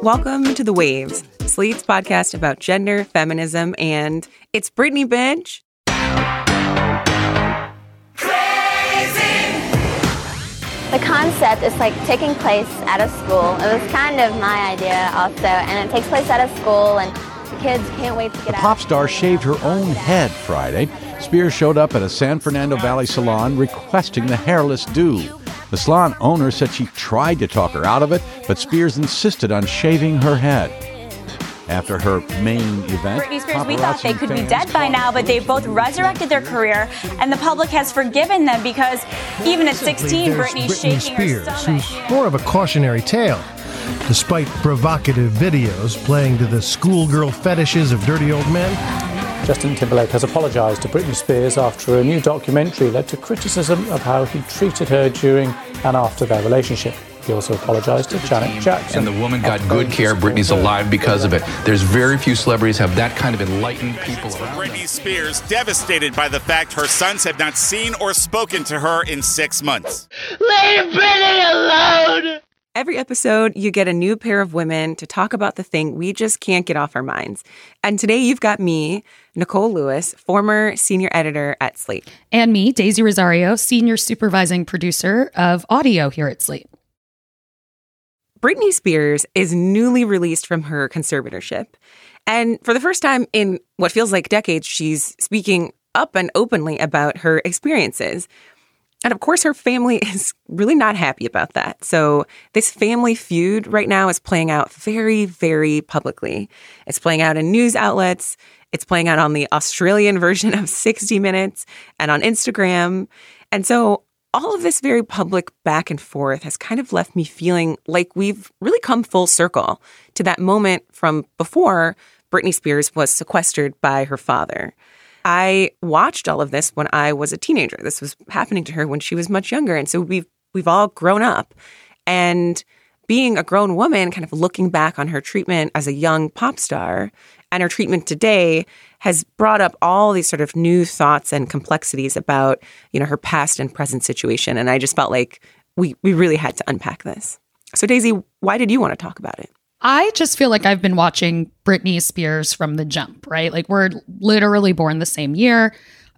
Welcome to The Waves, Slate's podcast about gender, feminism, and it's Britney, bitch. The concept is like taking place at a school. It was kind of my idea also, and it takes place at a school, and the kids can't wait to get out. The pop star shaved her own head Friday. Spears showed up at a San Fernando Valley salon requesting the hairless do. The salon owner said she tried to talk her out of it, but Spears insisted on shaving her head. After her main event, Britney Spears, we thought they could be dead by now, but they've both resurrected their career, and the public has forgiven them because even at 16, Britney's shaking Spears, her stomach. who's more of a cautionary tale. Despite provocative videos playing to the schoolgirl fetishes of dirty old men, Justin Timberlake has apologised to Britney Spears after a new documentary led to criticism of how he treated her during and after their relationship. He also apologised to Janet Jackson. And the woman got good care. Britney's alive because of it. There's very few celebrities have that kind of enlightened people around. Britney Spears devastated by the fact her sons have not seen or spoken to her in 6 months. Leave Britney alone! Every episode, you get a new pair of women to talk about the thing we just can't get off our minds. And today you've got me, Nicole Lewis, former senior editor at Slate. And me, Daisy Rosario, senior supervising producer of audio here at Slate. Britney Spears is newly released from her conservatorship. And for the first time in what feels like decades, she's speaking up and openly about her experiences. And of course, her family is really not happy about that. So this family feud right now is playing out very, very publicly. It's playing out in news outlets. It's playing out on the Australian version of 60 Minutes and on Instagram. And so all of this very public back and forth has kind of left me feeling like we've really come full circle to that moment from before Britney Spears was sequestered by her father. I watched all of this when I was a teenager. This was happening to her when she was much younger. And so we've all grown up. And being a grown woman, kind of looking back on her treatment as a young pop star and her treatment today has brought up all these sort of new thoughts and complexities about, you know, her past and present situation. And I just felt like we really had to unpack this. So Daisy, why did you want to talk about it? I just feel like I've been watching Britney Spears from the jump, right? Like we're literally born the same year.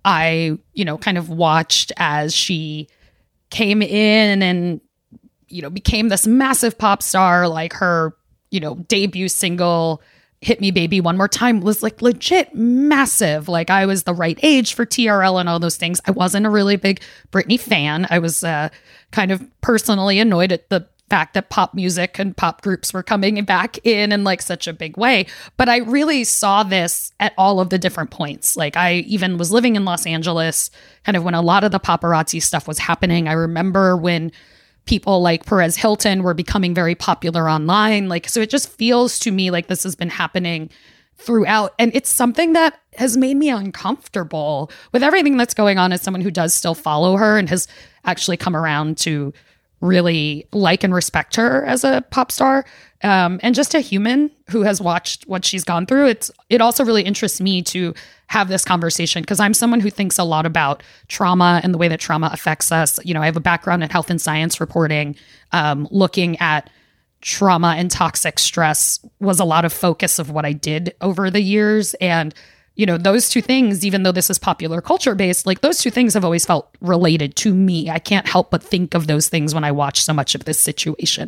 I, kind of watched as she came in and, became this massive pop star. Like her, debut single, Hit Me Baby One More Time, was like legit massive. Like I was the right age for TRL and all those things. I wasn't a really big Britney fan. I was kind of personally annoyed at the fact that pop music and pop groups were coming back in like such a big way. But I really saw this at all of the different points. Like I even was living in Los Angeles, kind of when a lot of the paparazzi stuff was happening. I remember when people like Perez Hilton were becoming very popular online. Like, so it just feels to me like this has been happening throughout. And it's something that has made me uncomfortable with everything that's going on as someone who does still follow her and has actually come around to really like and respect her as a pop star, and just a human who has watched what she's gone through. It also really interests me to have this conversation because I'm someone who thinks a lot about trauma and the way that trauma affects us. I have a background in health and science reporting. Looking at trauma and toxic stress was a lot of focus of what I did over the years. And those two things, even though this is popular culture based, like those two things have always felt related to me. I can't help but think of those things when I watch so much of this situation.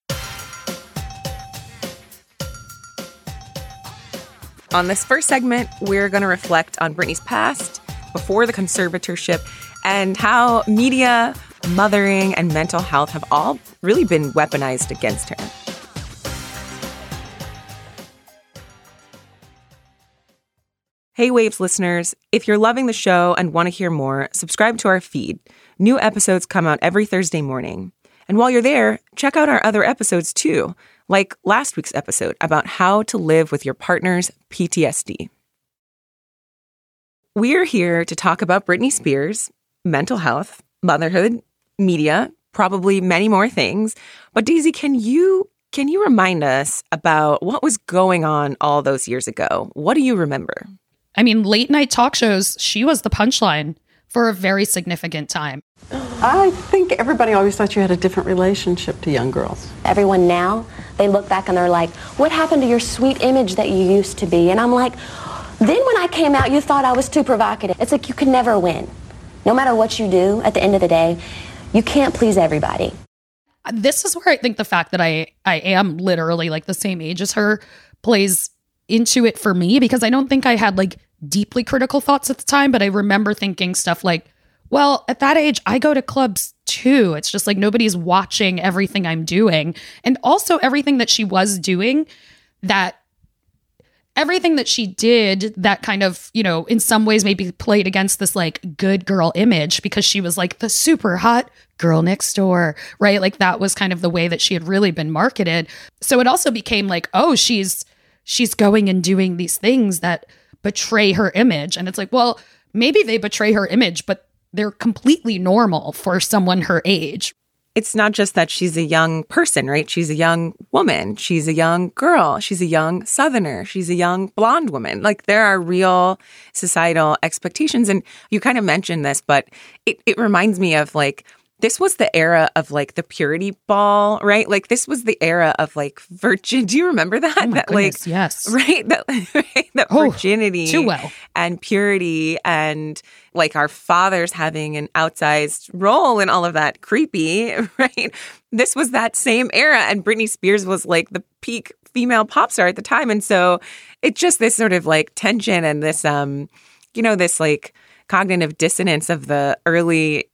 On this first segment, we're going to reflect on Britney's past, before the conservatorship, and how media, mothering, and mental health have all really been weaponized against her. Hey Waves listeners, if you're loving the show and want to hear more, subscribe to our feed. New episodes come out every Thursday morning. And while you're there, check out our other episodes too, like last week's episode about how to live with your partner's PTSD. We're here to talk about Britney Spears, mental health, motherhood, media, probably many more things. But Daisy, can you remind us about what was going on all those years ago? What do you remember? I mean, late night talk shows, she was the punchline for a very significant time. I think everybody always thought you had a different relationship to young girls. Everyone now, they look back and they're like, what happened to your sweet image that you used to be? And I'm like, then when I came out, you thought I was too provocative. It's like you can never win. No matter what you do, at the end of the day, you can't please everybody. This is where I think the fact that I am literally like the same age as her plays into it for me, because I don't think I had like deeply critical thoughts at the time, but I remember thinking stuff like, well, at that age, I go to clubs too. It's just like nobody's watching everything I'm doing. And also everything that she was doing, everything that she did that kind of, in some ways maybe played against this like good girl image, because she was like the super hot girl next door, right? Like that was kind of the way that she had really been marketed. So it also became like, oh, she's going and doing these things that betray her image. And it's like, well, maybe they betray her image, but they're completely normal for someone her age. It's not just that she's a young person, right? She's a young woman. She's a young girl. She's a young Southerner. She's a young blonde woman. Like there are real societal expectations. And you kind of mentioned this, but it reminds me of like, this was the era of like the purity ball, right? Like this was the era of like virgin. Do you remember that? Oh my that goodness, like, yes. Right? That virginity too well. And purity and like our fathers having an outsized role in all of that creepy, right? This was that same era. And Britney Spears was like the peak female pop star at the time. And so it's just this sort of like tension and this, this like cognitive dissonance of the early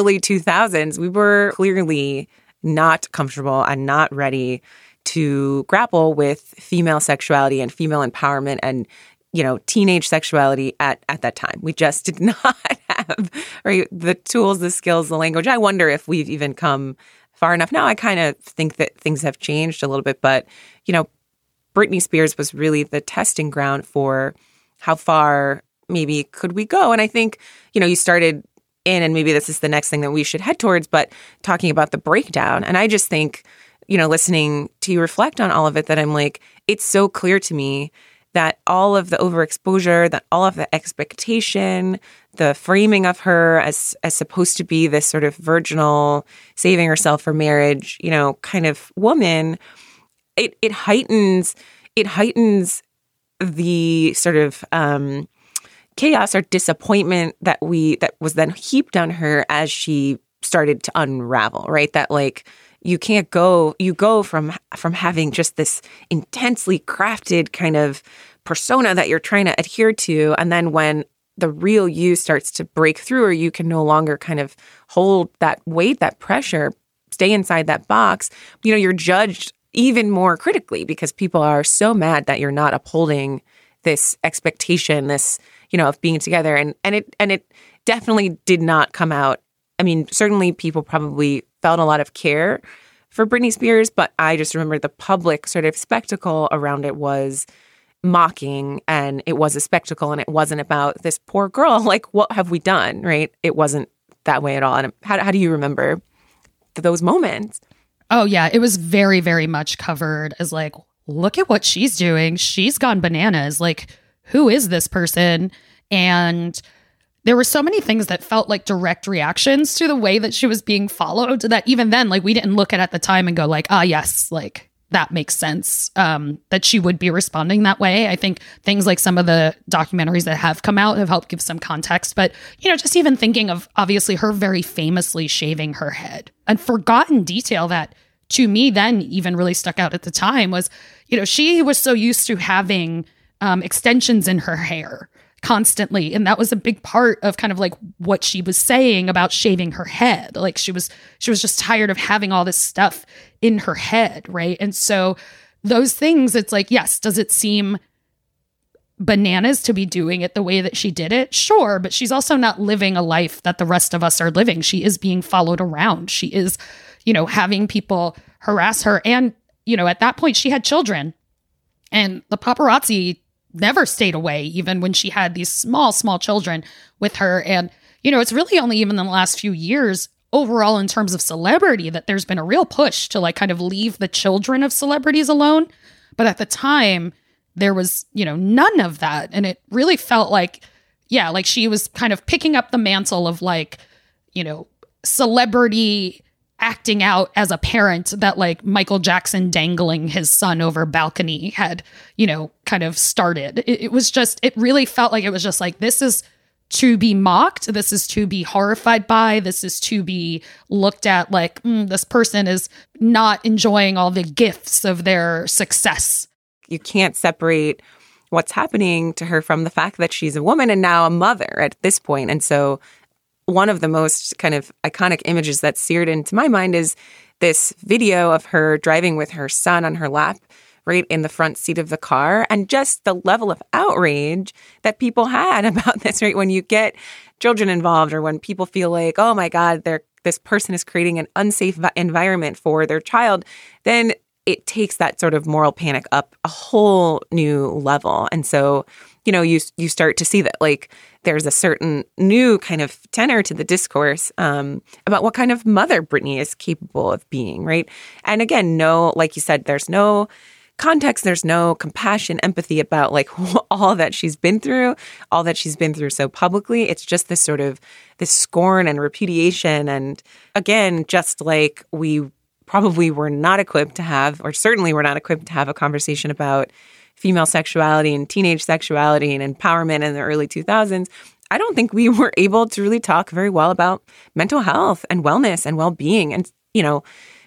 2000s. We were clearly not comfortable and not ready to grapple with female sexuality and female empowerment and, teenage sexuality at that time. We just did not have the tools, the skills, the language. I wonder if we've even come far enough. Now I kind of think that things have changed a little bit, but, Britney Spears was really the testing ground for how far maybe could we go. And I think, you started in, and maybe this is the next thing that we should head towards, but talking about the breakdown. And I just think, listening to you reflect on all of it, that I'm like, it's so clear to me that all of the overexposure, that all of the expectation, the framing of her as supposed to be this sort of virginal, saving herself for marriage, kind of woman, it heightens the sort of chaos or disappointment that was then heaped on her as she started to unravel, right? That like you go from having just this intensely crafted kind of persona that you're trying to adhere to, and then when the real you starts to break through, or you can no longer kind of hold that weight, that pressure, stay inside that box, you're judged even more critically because people are so mad that you're not upholding this expectation, this, of being together. And it definitely did not come out. I mean, certainly people probably felt a lot of care for Britney Spears, but I just remember the public sort of spectacle around it was mocking, and it was a spectacle, and it wasn't about this poor girl. Like, what have we done, right? It wasn't that way at all. And how do you remember those moments? Oh, yeah. It was very, very much covered as like, look at what she's doing. She's gone bananas. Like, who is this person? And there were so many things that felt like direct reactions to the way that she was being followed that even then, like, we didn't look at the time and go like, yes, like that makes sense, that she would be responding that way. I think things like some of the documentaries that have come out have helped give some context. But, just even thinking of obviously her very famously shaving her head, and forgotten detail that to me then even really stuck out at the time was, she was so used to having extensions in her hair constantly. And that was a big part of kind of like what she was saying about shaving her head. Like she was just tired of having all this stuff in her head, right? And so those things, it's like, yes, does it seem bananas to be doing it the way that she did it? Sure, but she's also not living a life that the rest of us are living. She is being followed around. She is, having people harass her. And, at that point she had children, and the paparazzi never stayed away, even when she had these small children with her. And, it's really only even in the last few years overall in terms of celebrity that there's been a real push to like kind of leave the children of celebrities alone. But at the time there was, none of that. And it really felt like, yeah, like she was kind of picking up the mantle of like, you know, celebrity acting out as a parent that like Michael Jackson dangling his son over a balcony had, you know, kind of started. It was just, it really felt like it was just like, this is to be mocked. This is to be horrified by. This is to be looked at like, this person is not enjoying all the gifts of their success. You can't separate what's happening to her from the fact that she's a woman and now a mother at this point. And so one of the most kind of iconic images that's seared into my mind is this video of her driving with her son on her lap, right in the front seat of the car, and just the level of outrage that people had about this, right? When you get children involved or when people feel like, oh my God, this person is creating an unsafe environment for their child, then it takes that sort of moral panic up a whole new level. And so, you know, you start to see that like there's a certain new kind of tenor to the discourse about what kind of mother Britney is capable of being, right? And again, like you said, there's no context, there's no compassion, empathy about like all that she's been through so publicly. It's just this sort of this scorn and repudiation. And again, just like we probably were not equipped to have, or certainly were not equipped to have a conversation about female sexuality and teenage sexuality and empowerment in the early 2000s, I don't think we were able to really talk very well about mental health and wellness and well-being. And, you know,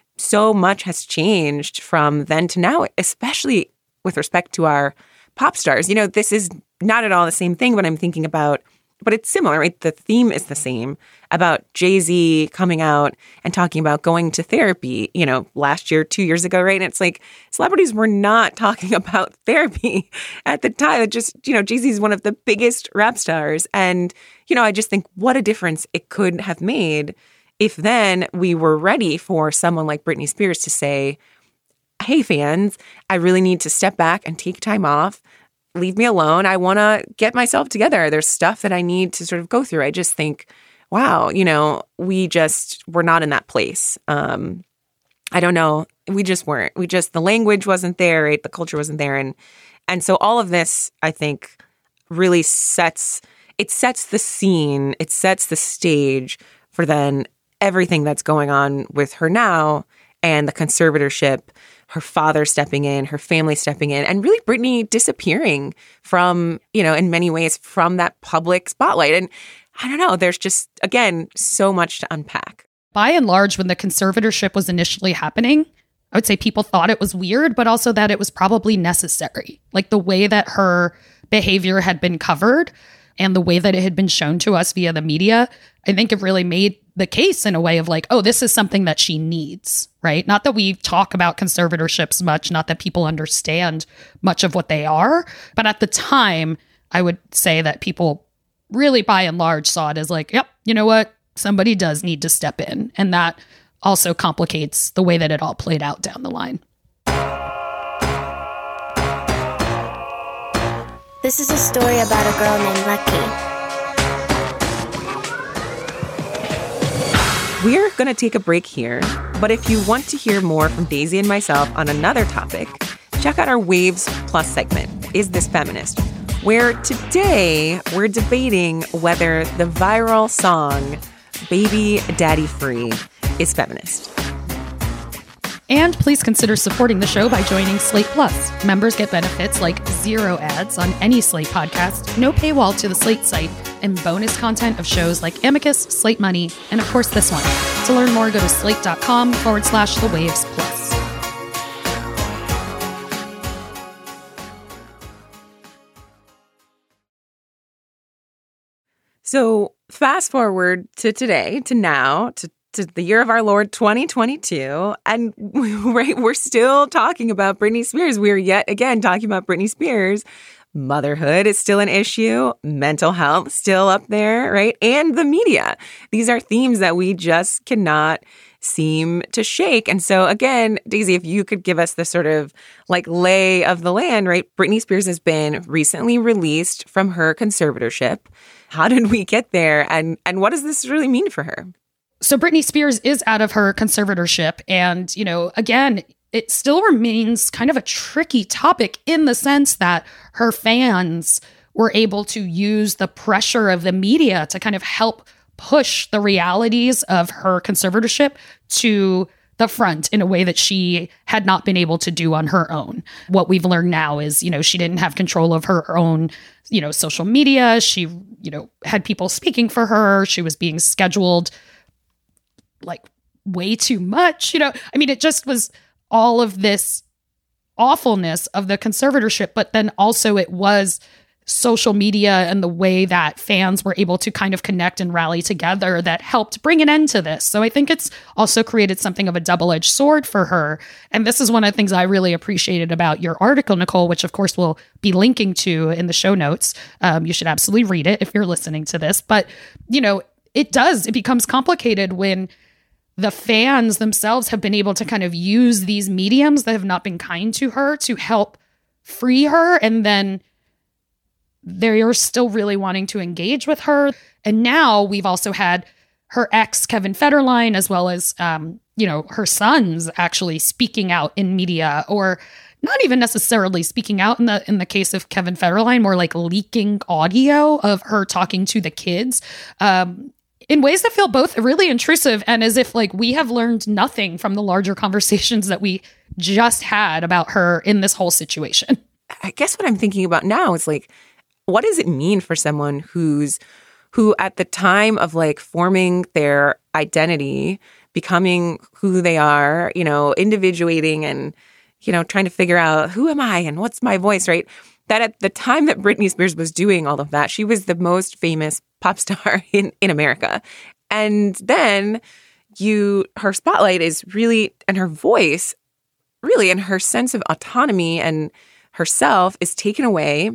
so much has changed from then to now, especially with respect to our pop stars. You know, this is not at all the same thing, but I'm thinking about, but it's similar, right? The theme is the same about Jay-Z coming out and talking about going to therapy, you know, last year, 2 years ago, right? And it's like celebrities were not talking about therapy at the time. It just, you know, Jay-Z is one of the biggest rap stars. And, you know, I just think what a difference it could have made if then we were ready for someone like Britney Spears to say, hey, fans, I really need to step back and take time off. Leave me alone. I want to get myself together. There's stuff that I need to sort of go through. I just think, wow, you know, we're not in that place. I don't know. We just weren't. The language wasn't there, right? The culture wasn't there. And so all of this, I think, really sets the scene. It sets the stage for then everything that's going on with her now and the conservatorship, her father stepping in, her family stepping in, and really Britney disappearing from, you know, in many ways from that public spotlight. And I don't know, there's just, again, so much to unpack. By and large, when the conservatorship was initially happening, I would say people thought it was weird, but also that it was probably necessary. Like the way that her behavior had been covered and the way that it had been shown to us via the media, I think it really made the case in a way of like, oh, this is something that she needs, right? Not that we talk about conservatorships much, not that people understand much of what they are. But at the time, I would say that people really by and large saw it as like, yep, you know what? Somebody does need to step in. And that also complicates the way that it all played out down the line. This is a story about a girl named Lucky. We're going to take a break here, but if you want to hear more from Daisy and myself on another topic, check out our Waves Plus segment, Is This Feminist?, where today we're debating whether the viral song Baby Daddy Free is feminist. And please consider supporting the show by joining Slate Plus. Members get benefits like 0 ads on any Slate podcast, no paywall to the Slate site, and bonus content of shows like Amicus, Slate Money, and of course this one. To learn more, go to slate.com/The Waves Plus. So fast forward to today, to now, to the year of our Lord 2022, and right, we're still talking about Britney Spears. We're yet again talking about Britney Spears. Motherhood is still an issue. Mental health still up there, right? And the media. These are themes that we just cannot seem to shake. And so again, Daisy, if you could give us the sort of like lay of the land, right? Britney Spears has been recently released from her conservatorship. How did we get there? And what does this really mean for her? So Britney Spears is out of her conservatorship. And, you know, again, it still remains kind of a tricky topic in the sense that her fans were able to use the pressure of the media to kind of help push the realities of her conservatorship to the front in a way that she had not been able to do on her own. What we've learned now is, she didn't have control of her own, social media. She, had people speaking for her. She was being scheduled like way too much, it just was all of this awfulness of the conservatorship, but then also it was social media and the way that fans were able to kind of connect and rally together that helped bring an end to this. So I think it's also created something of a double-edged sword for her. And this is one of the things I really appreciated about your article, Nicole, which of course we'll be linking to in the show notes. You should absolutely read it if you're listening to this. But, it becomes complicated when the fans themselves have been able to kind of use these mediums that have not been kind to her to help free her. And then they're still really wanting to engage with her. And now we've also had her ex, Kevin Federline, as well as, her sons actually speaking out in media, or not even necessarily speaking out in the case of Kevin Federline, more like leaking audio of her talking to the kids in ways that feel both really intrusive and as if like we have learned nothing from the larger conversations that we just had about her in this whole situation. I guess what I'm thinking about now is like, what does it mean for someone who at the time of like forming their identity, becoming who they are, individuating and, trying to figure out who am I and what's my voice, right? That at the time that Britney Spears was doing all of that, she was the most famous pop star in America. And then her spotlight is really, and her voice really, and her sense of autonomy and herself is taken away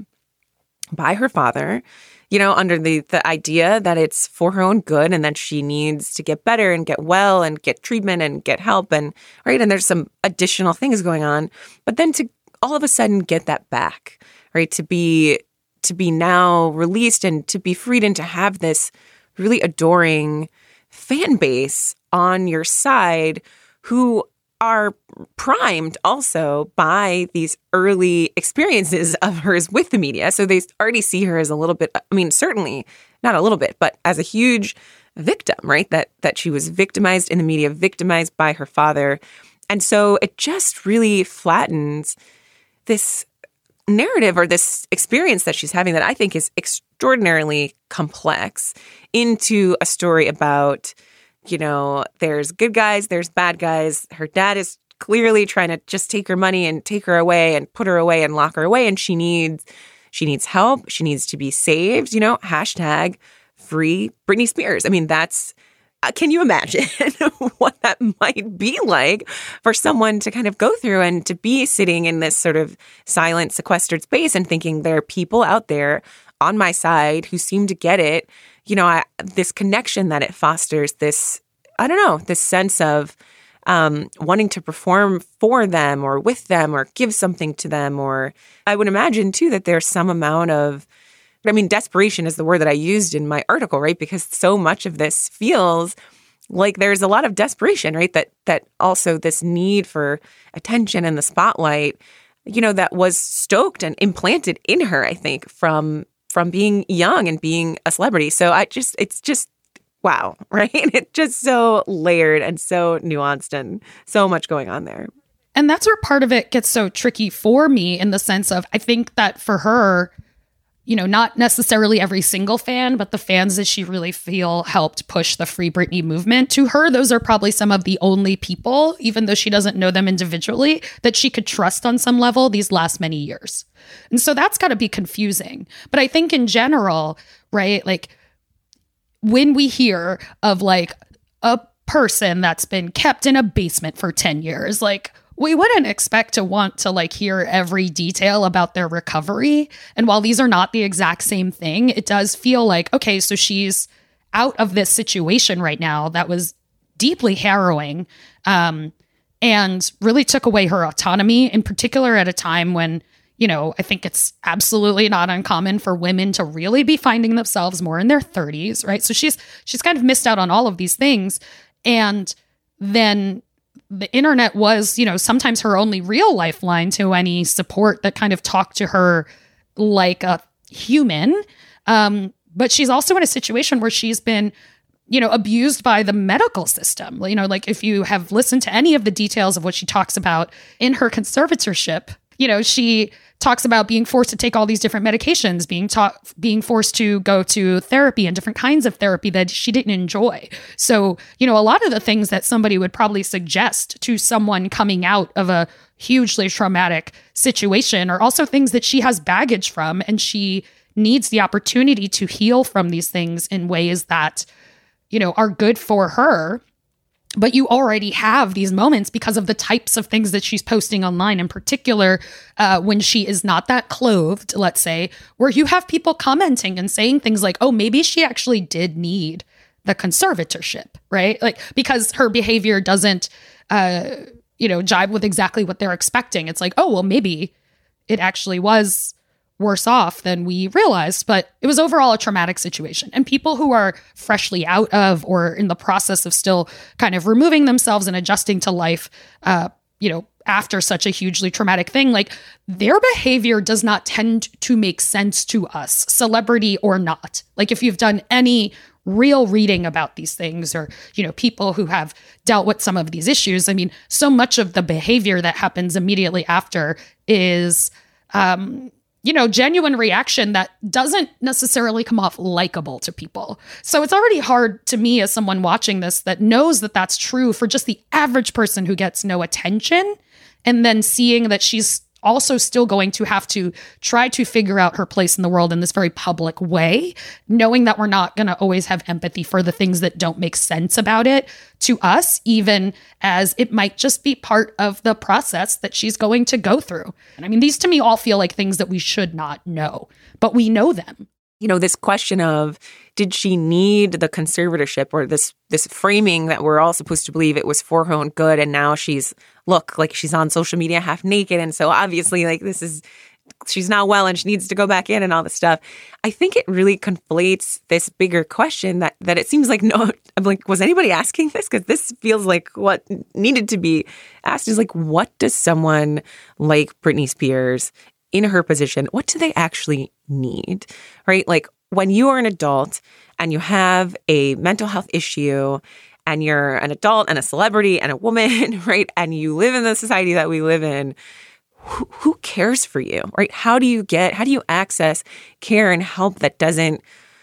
by her father, under the idea that it's for her own good and that she needs to get better and get well and get treatment and get help and there's some additional things going on. But then to all of a sudden get that back, right? To be now released and to be freed and to have this really adoring fan base on your side who are primed also by these early experiences of hers with the media. So they already see her as a little bit, certainly not a little bit, but as a huge victim, right? That she was victimized in the media, victimized by her father. And so it just really flattens this narrative or this experience that she's having that I think is extraordinarily complex into a story about, there's good guys, there's bad guys. Her dad is clearly trying to just take her money and take her away and put her away and lock her away. And she needs help. She needs to be saved, hashtag free Britney Spears. That's, can you imagine what that might be like for someone to kind of go through and to be sitting in this sort of silent, sequestered space and thinking there are people out there on my side who seem to get it. This connection that it fosters, this sense of wanting to perform for them or with them or give something to them. Or I would imagine, too, that there's some amount of, desperation is the word that I used in my article, right? Because so much of this feels like there's a lot of desperation, right? That also this need for attention and the spotlight, that was stoked and implanted in her, I think, from being young and being a celebrity. So it's just, wow, right? It's just so layered and so nuanced and so much going on there. And that's where part of it gets so tricky for me in the sense of, I think that for her, not necessarily every single fan, but the fans that she really feel helped push the Free Britney movement. To her, those are probably some of the only people, even though she doesn't know them individually, that she could trust on some level these last many years. And so that's got to be confusing. But I think in general, right, like when we hear of like a person that's been kept in a basement for 10 years, like we wouldn't expect to want to like hear every detail about their recovery. And while these are not the exact same thing, it does feel like, okay, so she's out of this situation right now that was deeply harrowing and really took away her autonomy, in particular at a time when, I think it's absolutely not uncommon for women to really be finding themselves more in their 30s, right? So she's kind of missed out on all of these things. And then the internet was, sometimes her only real lifeline to any support that kind of talked to her like a human. But she's also in a situation where she's been, abused by the medical system. Like if you have listened to any of the details of what she talks about in her conservatorship, she talks about being forced to take all these different medications, being forced to go to therapy and different kinds of therapy that she didn't enjoy. So, a lot of the things that somebody would probably suggest to someone coming out of a hugely traumatic situation are also things that she has baggage from, and she needs the opportunity to heal from these things in ways that, are good for her. But you already have these moments because of the types of things that she's posting online, in particular, when she is not that clothed, let's say, where you have people commenting and saying things like, oh, maybe she actually did need the conservatorship, right? Like, because her behavior doesn't, jibe with exactly what they're expecting. It's like, oh, well, maybe it actually was worse off than we realized, but it was overall a traumatic situation. And people who are freshly out of or in the process of still kind of removing themselves and adjusting to life, after such a hugely traumatic thing, like their behavior does not tend to make sense to us, celebrity or not. Like if you've done any real reading about these things or, people who have dealt with some of these issues, I mean, so much of the behavior that happens immediately after is, genuine reaction that doesn't necessarily come off likable to people. So it's already hard to me as someone watching this that knows that that's true for just the average person who gets no attention, and then seeing that she's also still going to have to try to figure out her place in the world in this very public way, knowing that we're not going to always have empathy for the things that don't make sense about it to us, even as it might just be part of the process that she's going to go through. And I mean, these to me all feel like things that we should not know, but we know them. This question of, did she need the conservatorship, or this framing that we're all supposed to believe it was for her own good, and now she's on social media half naked, and so obviously she's not well and she needs to go back in and all this stuff. I think it really conflates this bigger question that it seems like, no, I'm like, was anybody asking this? Because this feels like what needed to be asked is like, what does someone like Britney Spears in her position, what do they actually need, right? Like when you are an adult and you have a mental health issue and you're an adult and a celebrity and a woman, right? And you live in the society that we live in, who cares for you, right? How do you access care and help that doesn't,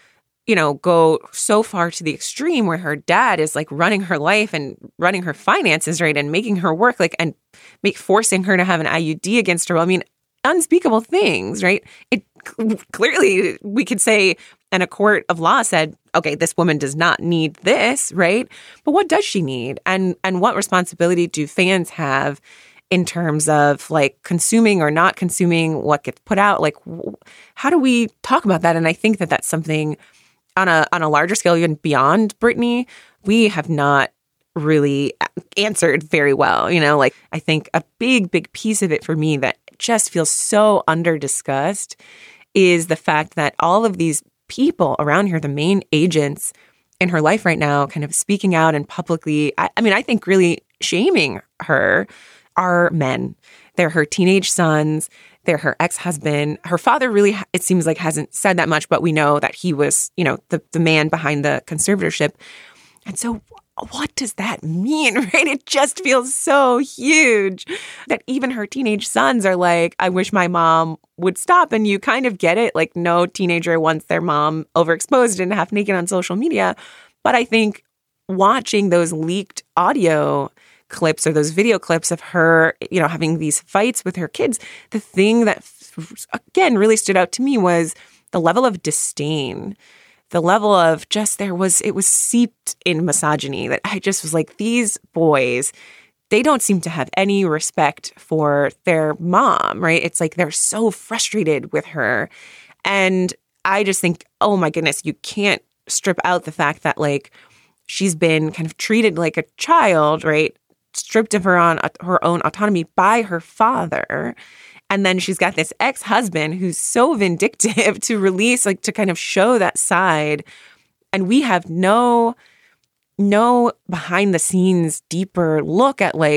go so far to the extreme where her dad is like running her life and running her finances, right? And making her work and forcing her to have an IUD against her will. I mean, unspeakable things, right? It clearly, we could say, and a court of law said, okay, this woman does not need this, right? But what does she need? And what responsibility do fans have in terms of like consuming or not consuming what gets put out? Like, how do we talk about that? And I think that that's something on a larger scale, even beyond Britney, we have not really answered very well. I think a big piece of it for me that just feels so under-discussed is the fact that all of these people around here, the main agents in her life right now, kind of speaking out and publicly, I think really shaming her, are men. They're her teenage sons. They're her ex-husband. Her father really, it seems like, hasn't said that much, but we know that he was, the man behind the conservatorship. And so what does that mean, right? It just feels so huge that even her teenage sons are like, I wish my mom would stop. And you kind of get it. Like, no teenager wants their mom overexposed and half naked on social media. But I think watching those leaked audio clips or those video clips of her, having these fights with her kids, the thing that, again, really stood out to me was the level of disdain. The level of it was seeped in misogyny that I just was like, these boys, they don't seem to have any respect for their mom, right? It's like they're so frustrated with her. And I just think, oh my goodness, you can't strip out the fact that like she's been kind of treated like a child, right? Stripped of her own autonomy by her father. And then she's got this ex-husband who's so vindictive to release, like to kind of show that side. And we have no behind the scenes deeper look at like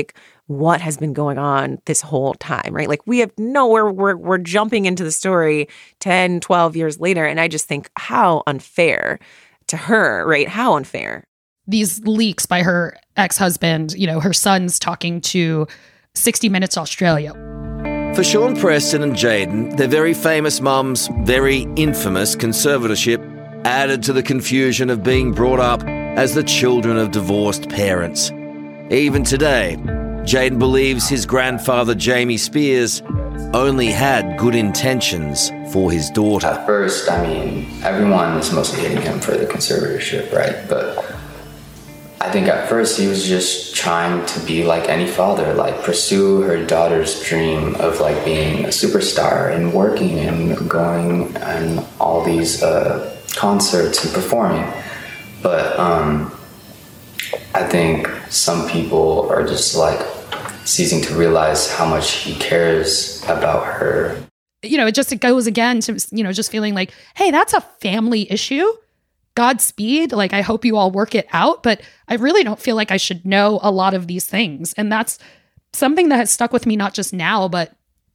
what has been going on this whole time, right? Like we have we're jumping into the story 10, 12 years later. And I just think how unfair to her, right? How unfair. These leaks by her ex-husband, her son's talking to 60 Minutes Australia. For Sean Preston and Jayden, their very famous mum's very infamous conservatorship added to the confusion of being brought up as the children of divorced parents. Even today, Jayden believes his grandfather, Jamie Spears, only had good intentions for his daughter. At first, everyone is mostly hating him for the conservatorship, right? But I think at first he was just trying to be like any father, like pursue her daughter's dream of like being a superstar and working and going and all these concerts and performing. But I think some people are just like ceasing to realize how much he cares about her. It goes again to, just feeling like, hey, that's a family issue. Godspeed. Like, I hope you all work it out, but I really don't feel like I should know a lot of these things. And that's something that has stuck with me, not just now, but,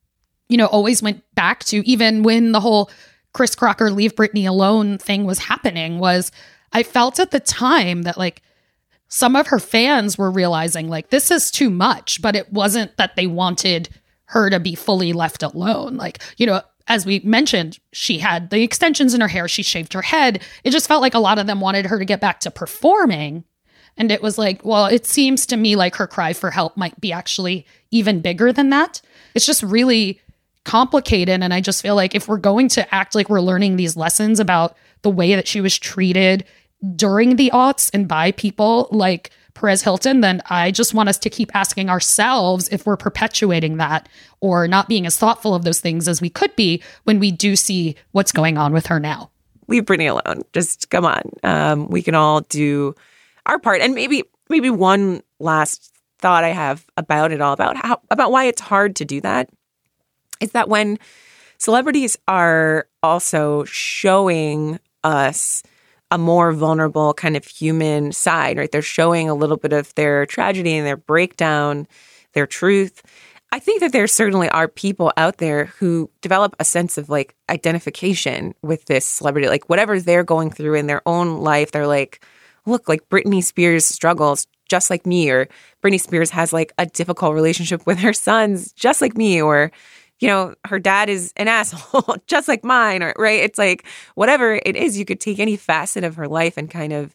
always went back to even when the whole Chris Crocker leave Britney alone thing was happening. Was I felt at the time that like some of her fans were realizing like this is too much, but it wasn't that they wanted her to be fully left alone. Like, as we mentioned, she had the extensions in her hair. She shaved her head. It just felt like a lot of them wanted her to get back to performing. And it was like, well, it seems to me like her cry for help might be actually even bigger than that. It's just really complicated. And I just feel like if we're going to act like we're learning these lessons about the way that she was treated during the aughts and by people like Perez Hilton, then I just want us to keep asking ourselves if we're perpetuating that or not being as thoughtful of those things as we could be when we do see what's going on with her now. Leave Britney alone. Just come on. We can all do our part. And maybe one last thought I have about it all, about why it's hard to do that, is that when celebrities are also showing us a more vulnerable kind of human side, right? They're showing a little bit of their tragedy and their breakdown, their truth. I think that there certainly are people out there who develop a sense of like identification with this celebrity, like whatever they're going through in their own life. They're like, look, like Britney Spears struggles just like me, or Britney Spears has like a difficult relationship with her sons just like me, or her dad is an asshole, just like mine, or right? It's like whatever it is, you could take any facet of her life and kind of,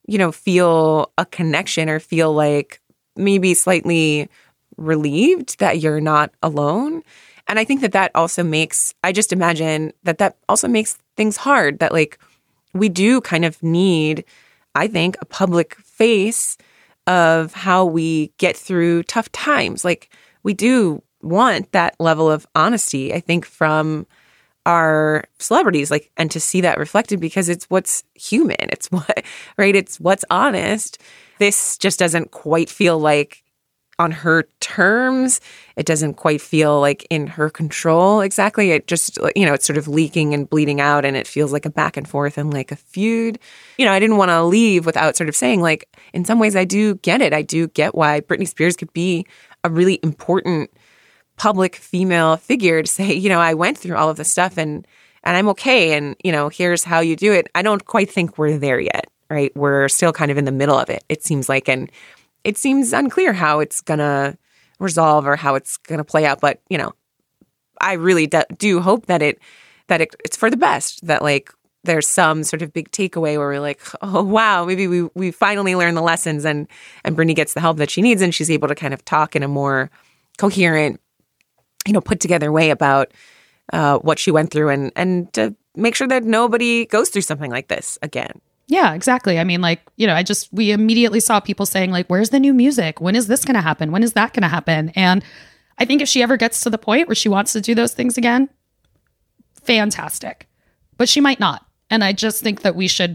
feel a connection or feel like maybe slightly relieved that you're not alone. And I think that also makes, I just imagine that also makes things hard, that like we do kind of need, I think, a public face of how we get through tough times. Like we do want that level of honesty, I think, from our celebrities, like, and to see that reflected because it's what's human. It's it's what's honest. This just doesn't quite feel like on her terms. It doesn't quite feel like in her control exactly. It just, it's sort of leaking and bleeding out, and it feels like a back and forth and like a feud. I didn't want to leave without sort of saying, like, in some ways I do get it. I do get why Britney Spears could be a really important public female figure to say, I went through all of this stuff and I'm okay. And, here's how you do it. I don't quite think we're there yet, right? We're still kind of in the middle of it, it seems like. And it seems unclear how it's going to resolve or how it's going to play out. But, I really do hope that it's for the best, that like there's some sort of big takeaway where we're like, oh, wow, maybe we finally learned the lessons and Britney gets the help that she needs and she's able to kind of talk in a more coherent, put together way about what she went through and to make sure that nobody goes through something like this again. Yeah, exactly. I mean, like, we immediately saw people saying like, where's the new music? When is this going to happen? When is that going to happen? And I think if she ever gets to the point where she wants to do those things again, fantastic. But she might not. And I just think that we have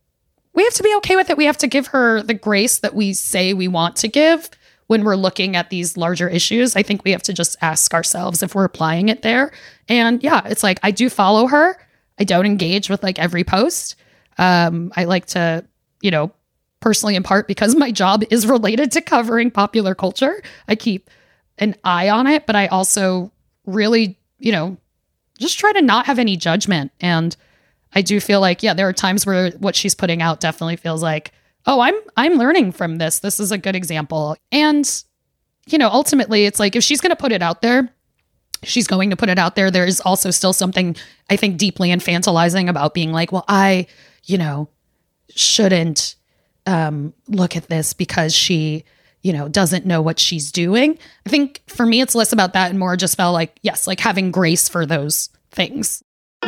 to be okay with it. We have to give her the grace that we say we want to give when we're looking at these larger issues. I think we have to just ask ourselves if we're applying it there. And yeah, it's like, I do follow her. I don't engage with like every post. I like to, personally in part because my job is related to covering popular culture. I keep an eye on it, but I also really, just try to not have any judgment. And I do feel like, there are times where what she's putting out definitely feels like, oh, I'm learning from this. This is a good example. And, ultimately it's like, if she's going to put it out there, she's going to put it out there. There is also still something, I think, deeply infantilizing about being like, well, I, shouldn't look at this because she, doesn't know what she's doing. I think for me, it's less about that and more just felt like, yes, like having grace for those things.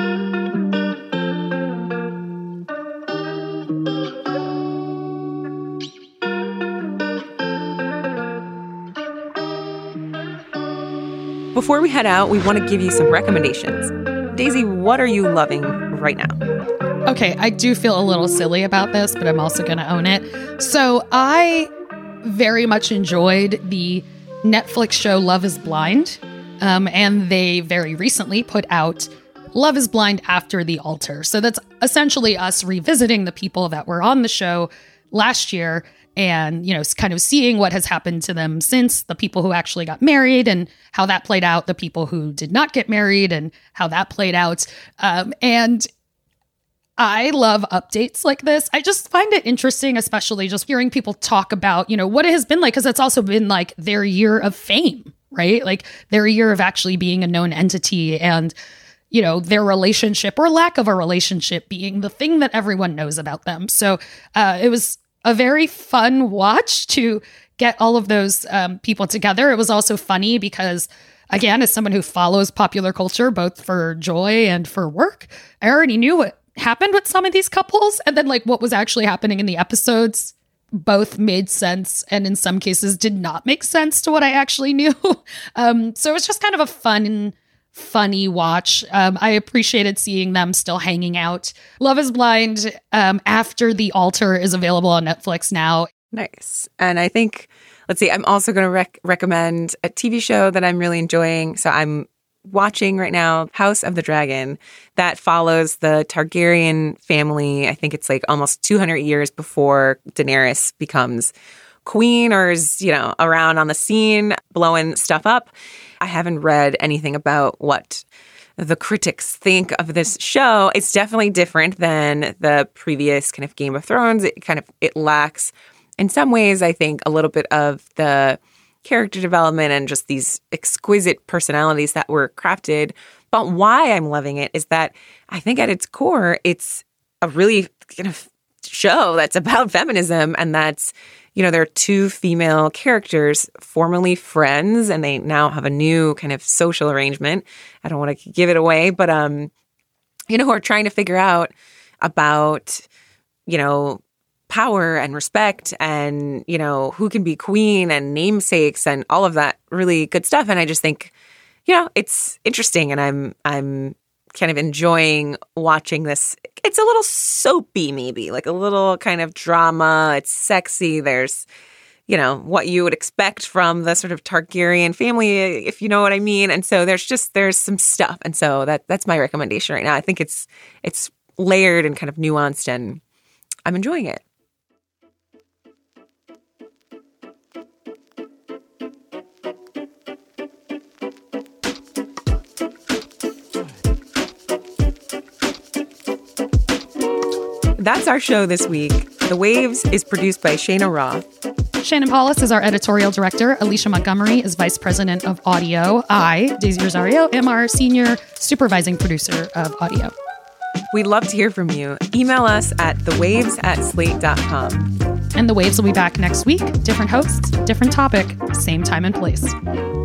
Before we head out, we want to give you some recommendations. Daisy, what are you loving right now? Okay, I do feel a little silly about this, but I'm also going to own it. So I very much enjoyed the Netflix show Love is Blind, and they very recently put out Love is Blind After the Altar. So that's essentially us revisiting the people that were on the show last year and, kind of seeing what has happened to them since, the people who actually got married and how that played out, the people who did not get married and how that played out. And I love updates like this. I just find it interesting, especially just hearing people talk about, what it has been like, because it's also been like their year of fame, right? Like their year of actually being a known entity and, their relationship or lack of a relationship being the thing that everyone knows about them. So it was a very fun watch to get all of those people together. It was also funny because, again, as someone who follows popular culture, both for joy and for work, I already knew what happened with some of these couples. And then like what was actually happening in the episodes both made sense and in some cases did not make sense to what I actually knew. So it was just kind of a funny watch. I appreciated seeing them still hanging out. Love is Blind After the Altar is available on Netflix now. Nice. And I think, I'm also going to recommend a TV show that I'm really enjoying. So I'm watching right now House of the Dragon that follows the Targaryen family. I think it's like almost 200 years before Daenerys becomes queen or is, around on the scene blowing stuff up. I haven't read anything about what the critics think of this show. It's definitely different than the previous kind of Game of Thrones. It lacks, in some ways, I think, a little bit of the character development and just these exquisite personalities that were crafted. But why I'm loving it is that I think at its core, it's a really kind of show that's about feminism, and that's, there are two female characters, formerly friends, and they now have a new kind of social arrangement. I don't want to give it away, but, who are trying to figure out about, power and respect and, who can be queen and namesakes and all of that really good stuff. And I just think, it's interesting, and I'm kind of enjoying watching this. It's a little soapy, maybe, like a little kind of drama. It's sexy. There's, what you would expect from the sort of Targaryen family, if you know what I mean. And so there's some stuff. And so that's my recommendation right now. I think it's layered and kind of nuanced, and I'm enjoying it. That's our show this week. The Waves is produced by Shayna Roth. Shannon Paulus is our editorial director. Alicia Montgomery is vice president of audio. I, Daisy Rosario, am our senior supervising producer of audio. We'd love to hear from you. Email us at thewaves@slate.com. And The Waves will be back next week. Different hosts, different topic, same time and place.